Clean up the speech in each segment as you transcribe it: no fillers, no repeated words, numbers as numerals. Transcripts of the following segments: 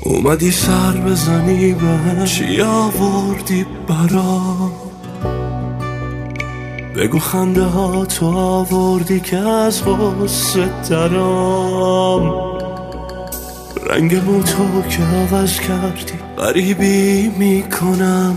اومدی سر بزنی به چی آوردی برام، بگو خنده ها تو آوردی که از غصه درام، رنگ مو تو که عوض کردی غریبی میکنم،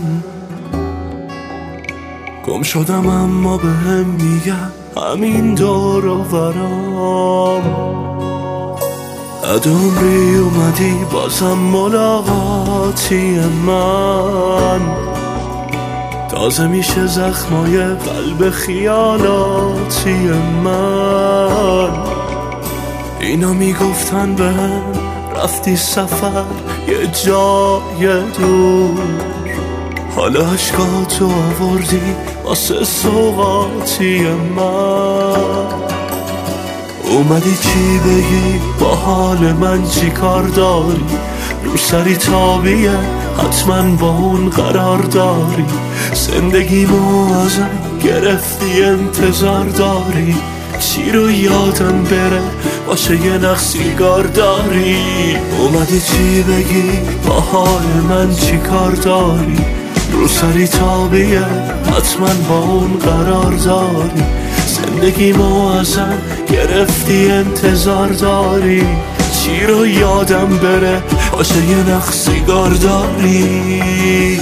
گم شدم اما بهم میگم همین دور و برام. بعد عمری اومدی بازم ملاقاتی من، تازه میشه زخمای قلب خیالاتی من. اینا میگفتن بهم رفتی سفر یه جای دور، حالا عشقاتو آوردی واسه سوغاتی من. اومدی چی بگی با حال من چی کار داری، رو سری تابیه حتما با اون قرار داری، زندگیمو ازم گرفتی انتظار داری، چی رو یادم بره باشه یه نخ سیگار داری. اومدی چی بگی با حال من چی کار داری، رو سری تابیه حتما با اون قرار داری، زندگیمو ازم گرفتی انتظار داری، چی رو یادم بره باشه یه نخ سیگار داری.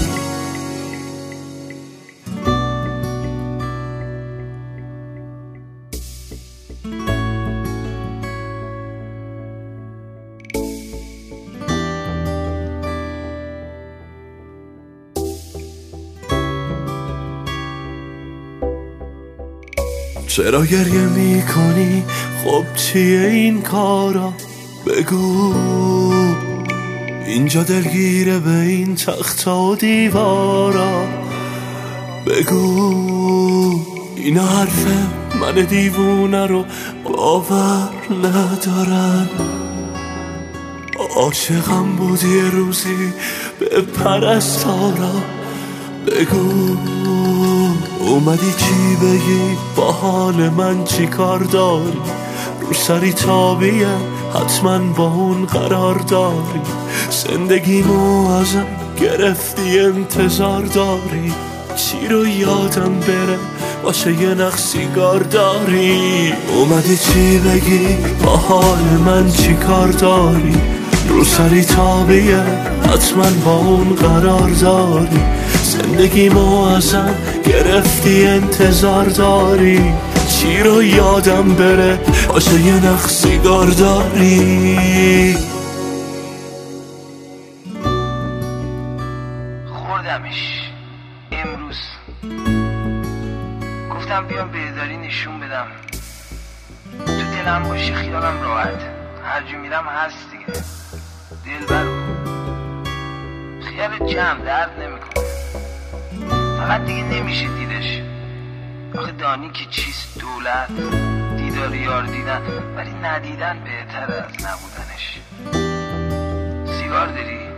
چرا گریه میکنی؟ خب چیه این کارا؟ بگو اینجا دلگیره به این تخت و دیوارا. بگو اینا حرف من دیوونه رو باور ندارن، عاشقم بودی یه روزی به پرستارا. بگو اومدی چی بگی با حال من چی کار داری، رو سری تابیه حتما با اون قرار داری، زندگیمو ازم گرفتی انتظار داری، چی رو یادم بره باشه یه نخ سیگار داری. اومدی چی بگی با حال من چی کار داری، رو سری تابیه حتما با اون قرار داری، زندگیمو ازم گرفتی انتظار داری، چی رو یادم بره باشه یه نخ سیگار داری. خوردمش امروز، گفتم بیام بهداری نشون بدم، تو دلم باشی خیالم راحت، هر جا میرم هست دیگه. دلبرو خیال جمع درد نمیکنه، فقط دیگه نمیشه دیدش. آخه دانی که چیست دولت، دیدار یار دیدن، ولی ندیدن بهتر از نبودنش. سیگار داری؟